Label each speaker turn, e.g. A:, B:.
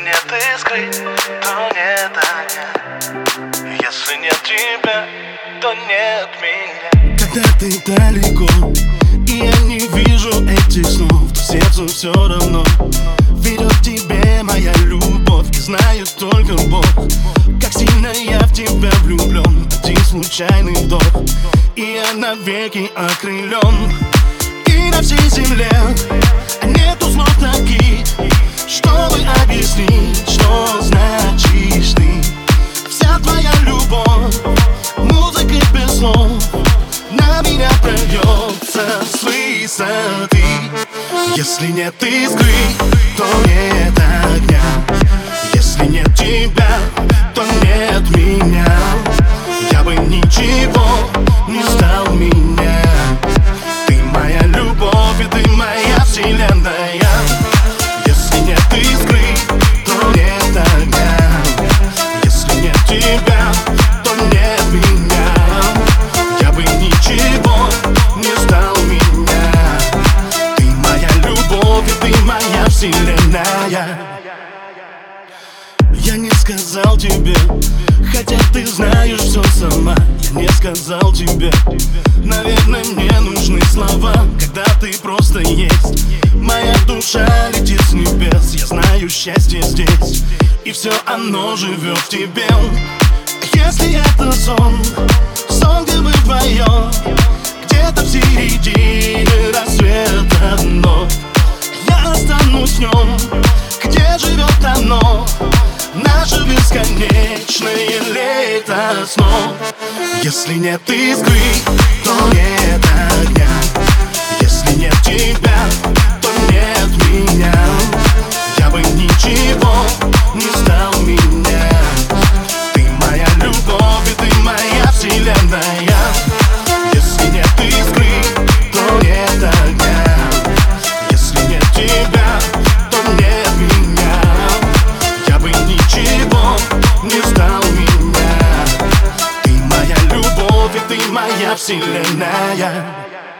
A: нет искры, то нет огня. Если нет тебя, то нет меня.
B: Когда ты далеко, и я не вижу этих снов, то сердцу все равно. Ведет тебе моя любовь, и знаю только Бог. Как сильно я в тебя влюблен, один случайный вдох, и я навеки окрылен. И на всей земле нету слов таких, чтобы объяснить, что значишь ты. Вся твоя любовь, музыка без слов, на меня прольется с высоты. Если нет искры, то нет огня. Если нет тебя, то нет меня. Я бы ничего не стал меня. Ты моя любовь, и ты моя вселенная. Если нет искры, то нет огня. Если нет тебя, то нет меня. Я бы ничего не стал меня. Ты моя любовь, и ты моя вселенная. Я не сказал тебе, хотя ты знаешь все сама. Я не сказал тебе, наверное, мне нужны слова, когда ты просто есть. Моя душа летит с небес, я знаю, счастье здесь, и все оно живет в тебе. Если это сон, сон, где мы вдвоем, где-то в середине рассвета вновь, я останусь в нем, где живет оно, наше бесконечное лето снов. Если нет искры, то нет огня. Если нет тебя, то нет меня. Я бы ничего не стал меня. Ты моя любовь, и ты моя вселенная. Если нет искры, то нет огня. Если нет тебя, то нет меня. Я бы ничего не стал меня. Ты моя любовь, и ты моя вселенная.